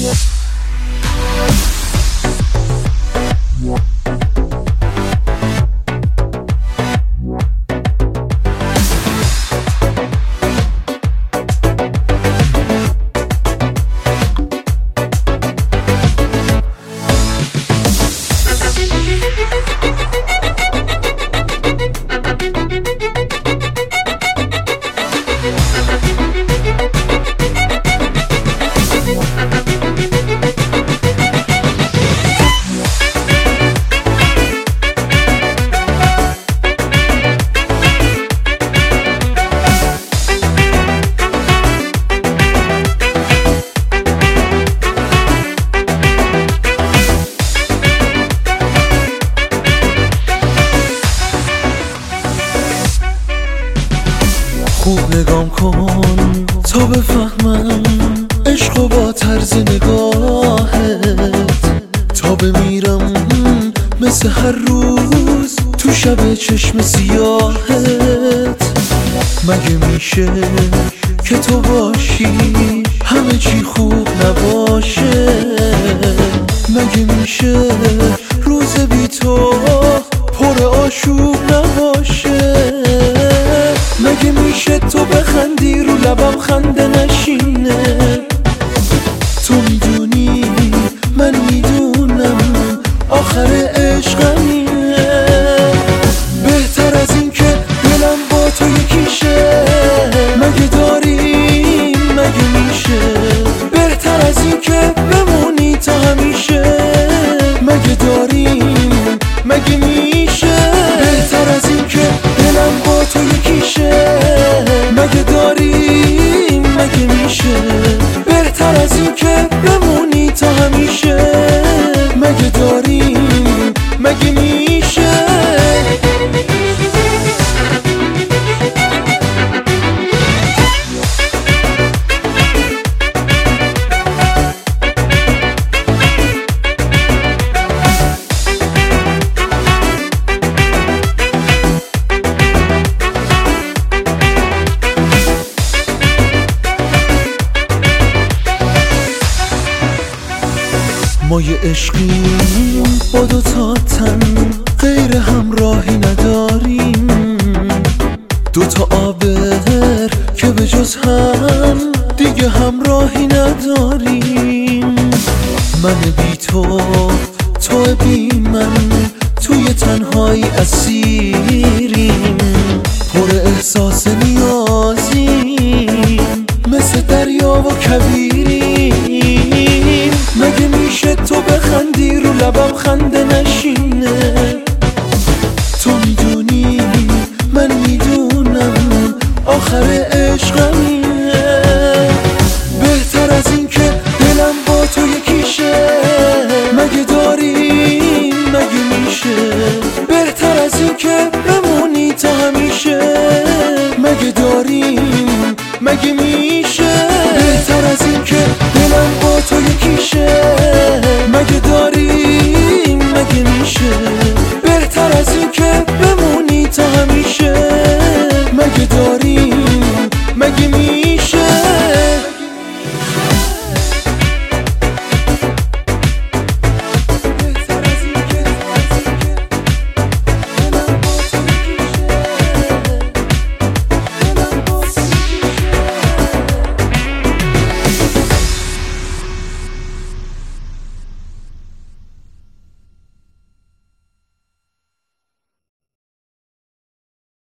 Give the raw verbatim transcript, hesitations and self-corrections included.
خوب نگام کن تا بفهمم عشق و با طرز نگاهت تا بمیرم مثل هر روز تو شب چشم سیاهت. مگه میشه که تو باشی همه چی خوب نباشه؟ مگه میشه روز بی تو پر آشوب نباشه؟ مگه میشه تو بخندی رو لبم خنده نشینه؟ تو میدونی من میدونم آخر عشقم اینه. بهتر از این که دلم با تو یکیشه مگه داریم؟ مگه میشه بهتر از این که بمونی تا همیشه؟ مگه داریم؟ مگه میشه بهتر از این که دلم با تو یکیشه؟ مگه داریم؟ مگه میشه بهتر از این که بمونی تا همیشه؟ مگه داریم؟ مگه میشه؟ ما یه عشقیم با دو تا تن غیر همراهی نداریم، دو تا آبر که به جز هم دیگه همراهی نداریم. من بی تو، تو بی من، توی تنهایی اسیریم، پر احساس نیازیم، مثل دریا و کویریم. مگه میشه تو بخندی رو لبم خنده نشینه؟ تو میدونی من میدونم آخر